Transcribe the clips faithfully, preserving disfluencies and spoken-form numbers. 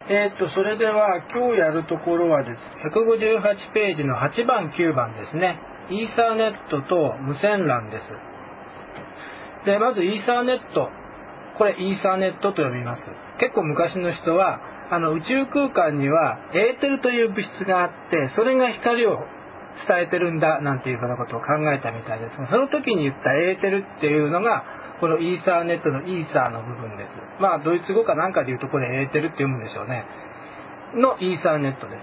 えー、っとそれでは今日やるところはです。ひゃくごじゅうはちページのはちばんきゅうばんですね。イーサーネットと無線 ラン です。でまずイーサーネット、これイーサーネットと呼びます。結構昔の人はあの宇宙空間にはエーテルという物質があって、それが光を伝えてるんだなんていうふうなことを考えたみたいですが、その時に言ったエーテルっていうのがこのイーサーネットのイーサーの部分です。まあドイツ語かなんかで言うとこれエーテルって読むんでしょうね。のイーサーネットです。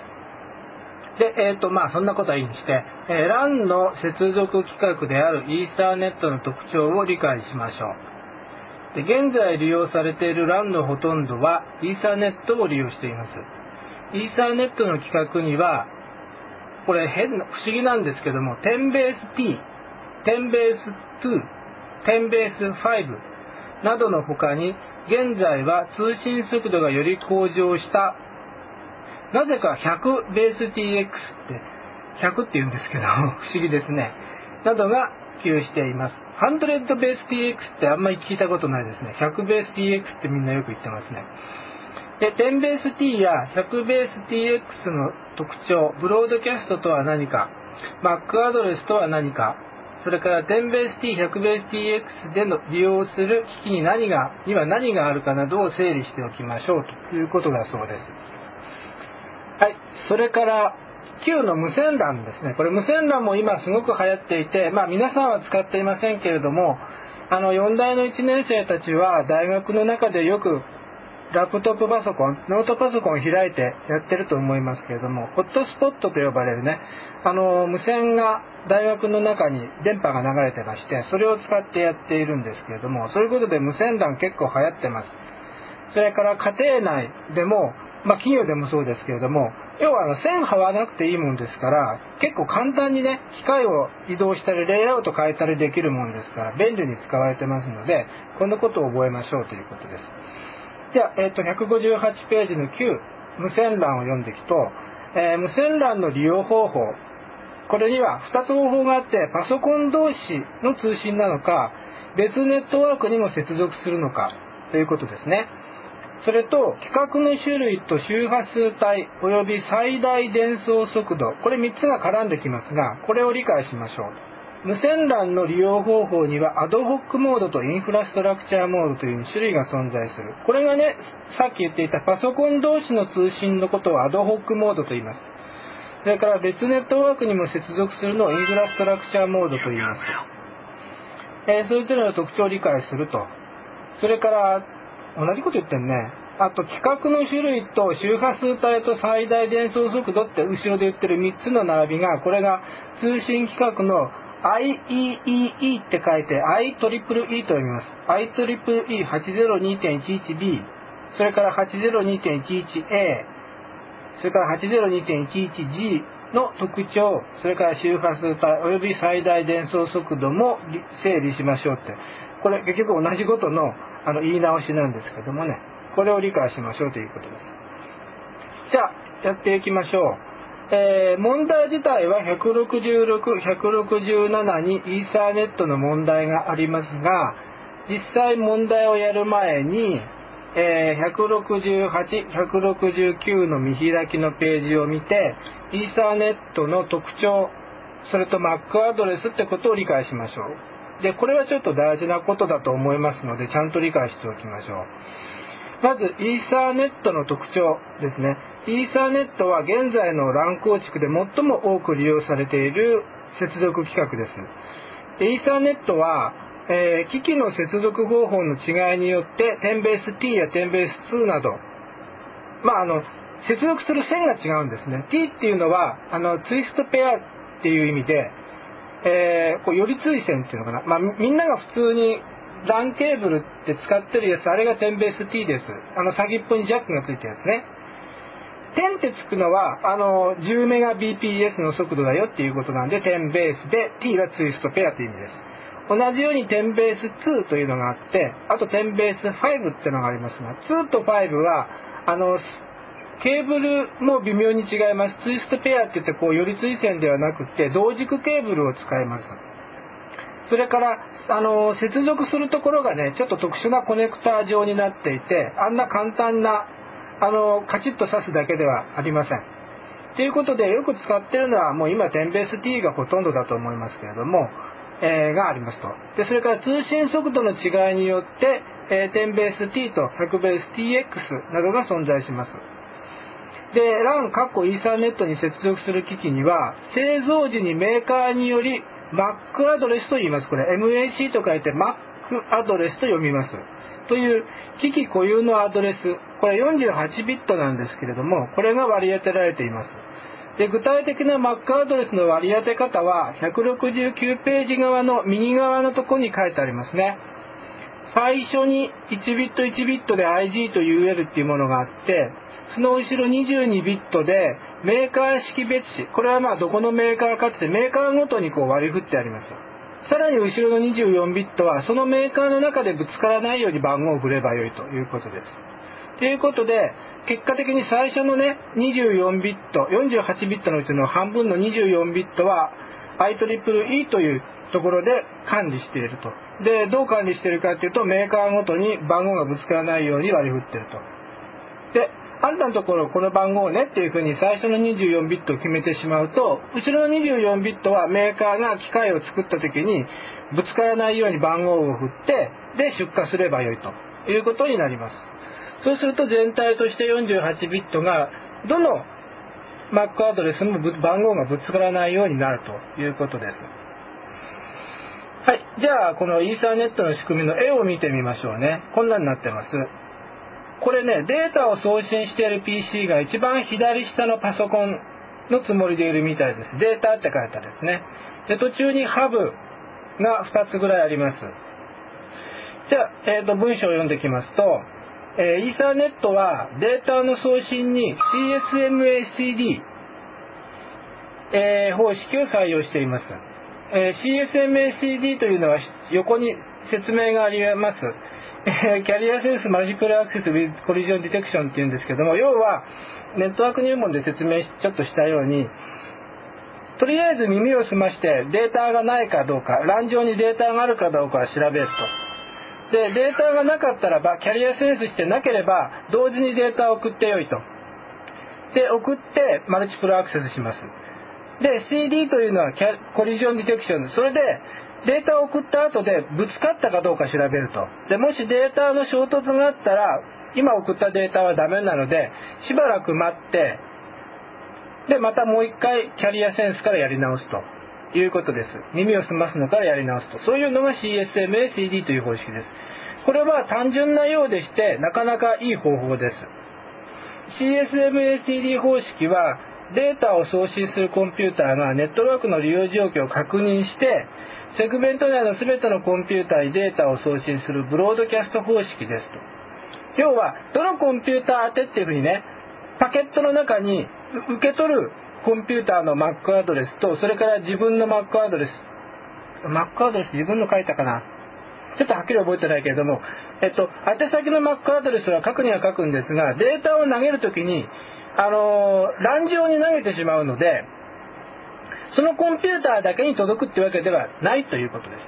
で、えーとまあそんなことはいいにして、えー、ラン の接続規格であるイーサーネットの特徴を理解しましょう。で現在利用されている ラン のほとんどはイーサーネットを利用しています。イーサーネットの規格にはこれ変な不思議なんですけども、じゅうベース T、じゅうベースに、じゅうベースごなどの他に、現在は通信速度がより向上した、なぜかひゃくベース ティーエックス ってひゃくって言うんですけど不思議ですね、などが普及しています。ひゃくベース ティーエックス ってあんまり聞いたことないですね。ひゃくベース ティーエックス ってみんなよく言ってますね。で、じゅうベース T やひゃくベース ティーエックス の特徴、ブロードキャストとは何か、マックアドレスとは何か、それからじゅうベース T、ひゃくベース ティーエックス での利用する機器に何が、には何があるかなどを整理しておきましょうということだそうです。はい、それからきゅうの無線 ラン ですね。これ無線 ラン も今すごく流行っていて、まあ皆さんは使っていませんけれども、あのよんだいのいちねん生たちは大学の中でよくラップトップパソコン、ノートパソコンを開いてやってると思いますけれども、ホットスポットと呼ばれるね、あの無線が大学の中に電波が流れてまして、それを使ってやっているんですけれども、そういうことで無線 ラン 結構流行ってます。それから家庭内でも、まあ企業でもそうですけれども、要はあの線張らなくていいもんですから、結構簡単にね、機械を移動したりレイアウト変えたりできるもんですから、便利に使われてますので、こんなことを覚えましょうということです。じゃあ、えー、とひゃくごじゅうはちページのきゅう、無線 ラン を読んでいくと、えー、無線 ラン の利用方法、これにはふたつ方法があって、パソコン同士の通信なのか、別ネットワークにも接続するのかということですね。それと規格の種類と周波数帯および最大伝送速度、これみっつが絡んできますが、これを理解しましょう。無線 ラン の利用方法にはアドホックモードとインフラストラクチャーモードという種類が存在する。これがね、さっき言っていたパソコン同士の通信のことをアドホックモードと言います。それから別ネットワークにも接続するのをインフラストラクチャーモードと言います。えー、それぞれの特徴を理解すると。それから同じこと言ってるね。あと規格の種類と周波数帯と最大伝送速度って後ろで言ってるみっつの並びが、これが通信規格の アイイーイーイー って書いて アイイーイー と読みます。アイイーイー はちぜろにてんいちいちビー、 それから はちぜろにてんいちいちエー、 それから はちぜろにてんいちいちジー の特徴、それから周波数帯および最大伝送速度も整理しましょうって、これ結局同じことのあの言い直しなんですけどもね、これを理解しましょうということです。じゃあやっていきましょう。えー、問題自体はひゃくろくじゅうろく、ひゃくろくじゅうななにイーサーネットの問題がありますが、実際問題をやる前に、えー、ひゃくろくじゅうはち、ひゃくろくじゅうきゅうの見開きのページを見て、イーサーネットの特徴、それと マック アドレスってことを理解しましょう。で、これはちょっと大事なことだと思いますので、ちゃんと理解しておきましょう。まず、イーサーネットの特徴ですね。イーサーネットは現在の ラン 構築で最も多く利用されている接続規格です。でイーサーネットは、えー、機器の接続方法の違いによって じゅうベース ティー や じゅうベースに など、まああの接続する線が違うんですね。 T っていうのはあのツイストペアっていう意味で、えー、こうより対線っていうのかな、まあ、みんなが普通に ラン ケーブルって使ってるやつ、あれが じゅうベース T です。あの先っぽにジャックがついてるやつね。じゅうってつくのはあの じゅうメガビーピーエス の速度だよっていうことなんで、じゅうベースで T がツイストペアという意味です。同じように じゅうベースにというのがあって、あと じゅうベースごっていうのがありますが、にとごはあのケーブルも微妙に違います。ツイストペアって言ってこうより対線ではなくて同軸ケーブルを使います。それからあの接続するところがね、ちょっと特殊なコネクター状になっていて、あんな簡単なあのカチッと刺すだけではありません。ということで、よく使っているのはもう今テンベース T がほとんどだと思いますけれども、えー、がありますと。でそれから通信速度の違いによって、えー、テンベース T とひゃくベース ティーエックス などが存在します。で ラン かっこイーサーネットに接続する機器には、製造時にメーカーにより マック アドレスと言います。これ エムエーシー と書いて マック アドレスと読みますという機器固有のアドレス、これよんじゅうはちビットなんですけれども、これが割り当てられています。で具体的な マック アドレスの割り当て方はひゃくろくじゅうきゅうページ側の右側のところに書いてありますね。最初にいちビットいちビットで アイジー と ユーエル っていうものがあって、その後ろにじゅうにビットでメーカー識別子、これはまあどこのメーカーかってメーカーごとにこう割り振ってあります。さらに後ろのにじゅうよんビットはそのメーカーの中でぶつからないように番号を振ればよいということです。ということで結果的に最初のねにじゅうよんビット、よんじゅうはちビットのうちの半分のにじゅうよんビットは アイトリプルイー というところで管理していると。でどう管理しているかというと、メーカーごとに番号がぶつからないように割り振っていると。であんたのところこの番号ねっていうふうに最初のにじゅうよんビットを決めてしまうと、後ろのにじゅうよんビットはメーカーが機械を作った時にぶつからないように番号を振ってで出荷すればよいということになります。そうすると全体としてよんじゅうはちビットがどの マック アドレスも番号がぶつからないようになるということです。はい、じゃあこのイーサーネットの仕組みの絵を見てみましょうね。こんなになってます。これね、データを送信している ピーシー が一番左下のパソコンのつもりでいるみたいです。データって書いてあるんですね。で途中にハブがふたつぐらいあります。じゃあ、えーと、文章を読んできますと、えー、イーサーネットはデータの送信に シーエスエムエーシーディー、えー、方式を採用しています。えー、シーエスエムエーシーディー というのは横に説明があります。えー、キャリアセンスマルチプルアクセス with collision detection っていうんですけども、要はネットワーク入門で説明ちょっとしたように、とりあえず耳を澄ましてデータがないかどうか、ラン上にデータがあるかどうかを調べると。でデータがなかったらば、キャリアセンスしてなければ同時にデータを送ってよいと。で送ってマルチプルアクセスします。で シーディー というのはコリジョンディテクション、それでデータを送った後でぶつかったかどうか調べると。でもしデータの衝突があったら、今送ったデータはダメなのでしばらく待って、でまたもう一回キャリアセンスからやり直すということです。耳を澄ますのからやり直すと、そういうのが シーエスエムエーシーディー という方式です。これは単純なようでしてなかなかいい方法です。 シーエスエムエーシーディー 方式はデータを送信するコンピューターがネットワークの利用状況を確認して、セグメント内の全てのコンピューターにデータを送信するブロードキャスト方式ですと。要はどのコンピューター宛てっていうふうにね、パケットの中に受け取るコンピューターの マック アドレスと、それから自分の マック アドレス マック アドレス自分の書いたかな、ちょっとはっきり覚えてないけれども、えっと宛先の マック アドレスは書くには書くんですが、データを投げるときにあのー、ラン上に投げてしまうので、そのコンピューターだけに届くってわけではないということです。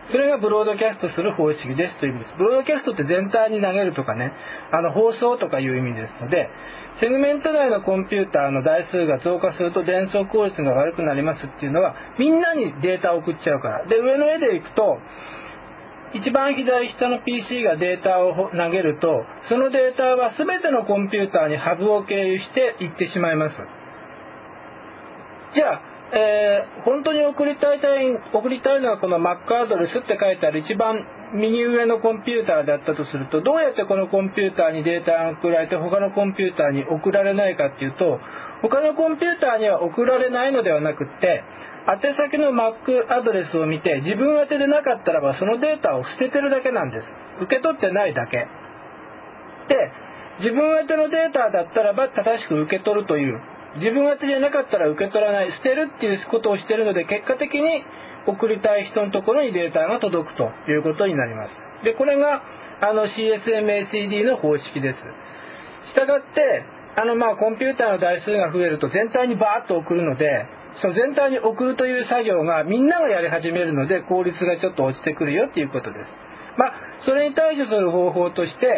それがブロードキャストする方式ですという意味です。ブロードキャストって全体に投げるとかね、あの放送とかいう意味ですので、セグメント内のコンピューターの台数が増加すると伝送効率が悪くなりますっていうのは、みんなにデータを送っちゃうから。で上の絵でいくと、一番左下の ピーシー がデータを投げると、そのデータは全てのコンピューターにハブを経由していってしまいます。じゃあ、えー、本当に送りたい送りたいのはこの マック アドレスって書いてある一番右上のコンピューターだったとすると、どうやってこのコンピューターにデータが送られて他のコンピューターに送られないかっていうと、他のコンピューターには送られないのではなくって、宛先の マック アドレスを見て、自分宛てでなかったらばそのデータを捨ててるだけなんです。受け取ってないだけで、自分宛てのデータだったらば正しく受け取るという、自分宛てじゃなかったら受け取らない、捨てるっていうことをしているので、結果的に送りたい人のところにデータが届くということになります。でこれがあの シーエスエムエーシーディー の方式です。したがってあのまあコンピューターの台数が増えると全体にバーッと送るので、その全体に送るという作業がみんながやり始めるので、効率がちょっと落ちてくるよっていうことです。まあそれに対処する方法として、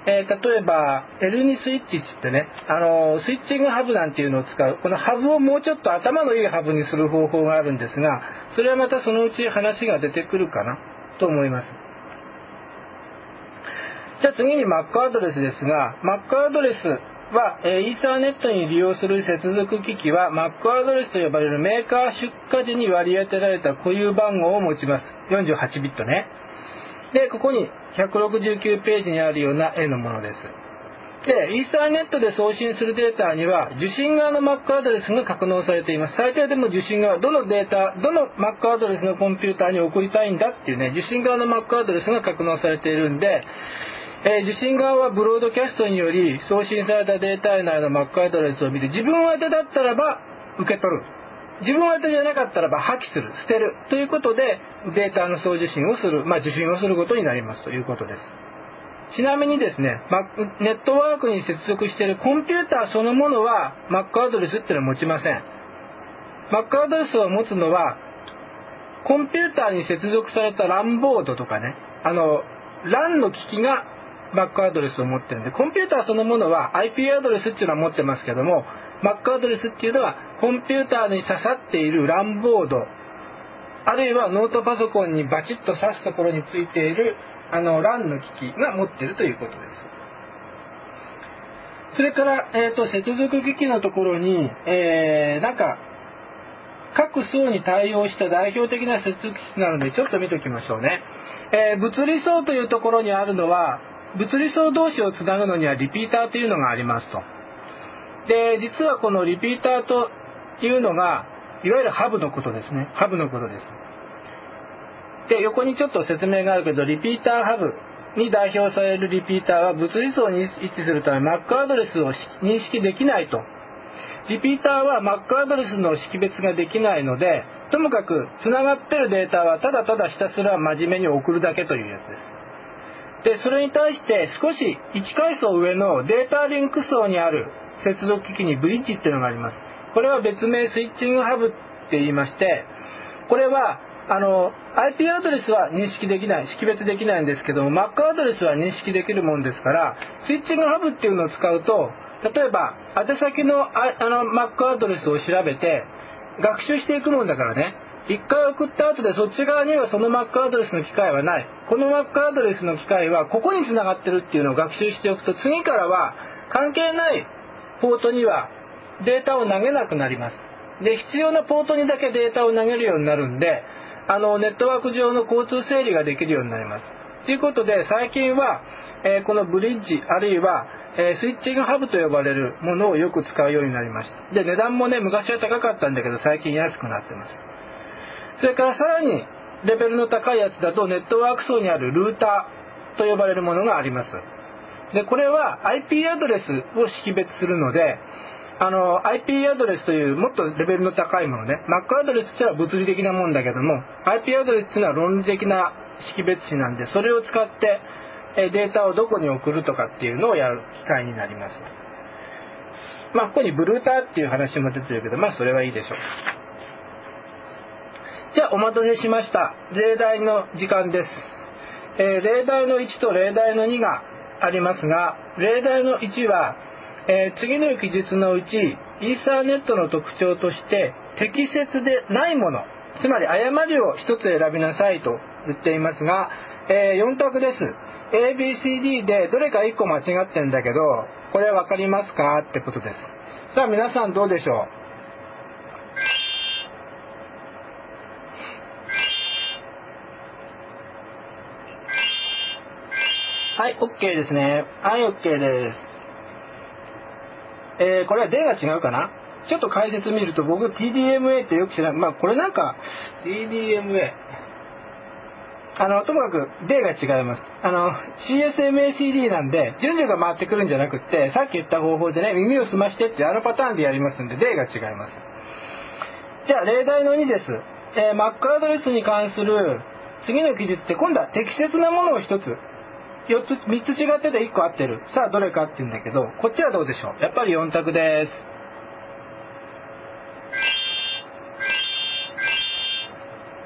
えー、例えば エルツー スイッチってね、あのスイッチングハブなんていうのを使う。このハブをもうちょっと頭のいいハブにする方法があるんですが、それはまたそのうち話が出てくるかなと思います。じゃあ次に マック アドレスですが、マック アドレスは、えー、イーサーネットに利用する接続機器は マック アドレスと呼ばれるメーカー出荷時に割り当てられた固有番号を持ちます。よんじゅうはちビットね。で、ここにひゃくろくじゅうきゅうページにあるような絵のものです。で、イーサーネットで送信するデータには受信側の マック アドレスが格納されています。最低でも受信側、どのデータ、どの マック アドレスのコンピューターに送りたいんだっていうね、受信側の マック アドレスが格納されているんで、えー、受信側はブロードキャストにより送信されたデータ内の マック アドレスを見て、自分宛てだったらば受け取る、自分宛てじゃなかったらば破棄する、捨てるということでデータの送受信をする、まあ、受信をすることになりますということです。ちなみにですね、ネットワークに接続しているコンピューターそのものは マック アドレスっていうのは持ちません。マック アドレスを持つのはコンピューターに接続された ラン ボードとかね、あの ラン の機器がマック アドレスを持ってるんで、コンピューターそのものは アイピー アドレスっていうのは持ってますけども、マック アドレスっていうのはコンピューターに刺さっている ラン ボード、あるいはノートパソコンにバチッと刺すところについているあの ラン の機器が持っているということです。それから、えーと、接続機器のところに、えー、なんか各層に対応した代表的な接続機器なのでちょっと見ておきましょうね。えー、物理層というところにあるのは、物理層同士をつなぐのにはリピーターというのがありますと。で、実はこのリピーターというのがいわゆるハブのことですね。ハブのことです。で、横にちょっと説明があるけど、リピーターハブに代表されるリピーターは物理層に位置するため マック アドレスを認識できないと。リピーターは マック アドレスの識別ができないので、ともかくつながっているデータはただただひたすら真面目に送るだけというやつです。で、それに対して少しいち階層上のデータリンク層にある接続機器にブリッジっていうのがあります。これは別名スイッチングハブって言いまして、これはあの アイピー アドレスは認識できない、識別できないんですけども、 マック アドレスは認識できるもんですから、スイッチングハブっていうのを使うと、例えば宛先のああの マック アドレスを調べて学習していくもんだからね、一回送った後でそっち側にはその マック アドレスの機械はない、この マック アドレスの機械はここに繋がってるっていうのを学習しておくと、次からは関係ないポートにはデータを投げなくなります。で、必要なポートにだけデータを投げるようになるんで、あのネットワーク上の交通整理ができるようになります。ということで最近は、えー、このブリッジあるいは、えー、スイッチングハブと呼ばれるものをよく使うようになりました。で、値段もね、昔は高かったんだけど最近安くなってます。それからさらにレベルの高いやつだと、ネットワーク層にあるルーターと呼ばれるものがあります。で、これは アイピー アドレスを識別するので、あの アイピー アドレスというもっとレベルの高いものね、 マック アドレスっていうのは物理的なもんだけども、 アイピー アドレスっていうのは論理的な識別子なんで、それを使ってデータをどこに送るとかっていうのをやる機会になります。まあここにブルーターっていう話も出てるけど、まあそれはいいでしょう。じゃあお待たせしました、例題の時間です。えー、例題のいちと例題のにがありますが、例題のいちは、えー、次の記述のうちイーサーネットの特徴として適切でないもの、つまり誤りをひとつ選びなさいと言っていますが、えー、よん択です。 エービーシーディー でどれかいっこ間違ってんだけど、これ分かりますかってことです。さあ皆さんどうでしょう。はい、OK ですね。はい、OK です。えー、これは D が違うかな。ちょっと解説見ると、僕 ティーディーエムエー ってよく知らない。まあこれなんか ティーディーエムエー、 あのともかく D が違います。あの シーエスエムエーシーディー なんで順序が回ってくるんじゃなくって、さっき言った方法でね、耳を澄ましてってあのパターンでやりますんで D が違います。じゃあ例題のにです。えー、マック アドレスに関する次の記述って今度は適切なものをひとつ、よっつみっつ違ってていっこ合ってる。さあどれかって言うんだけど、こっちはどうでしょう。やっぱりよん択です。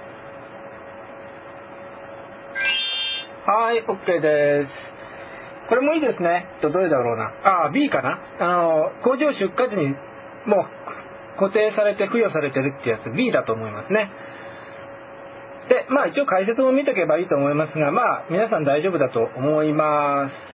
はい、OK です。 これもいいですね。とどれだろうな。ああ、B かな。あの、工場出荷時にもう固定されて付与されてるってやつ B だと思いますね。で、まあ一応解説も見とけばいいと思いますが、まあ皆さん大丈夫だと思います。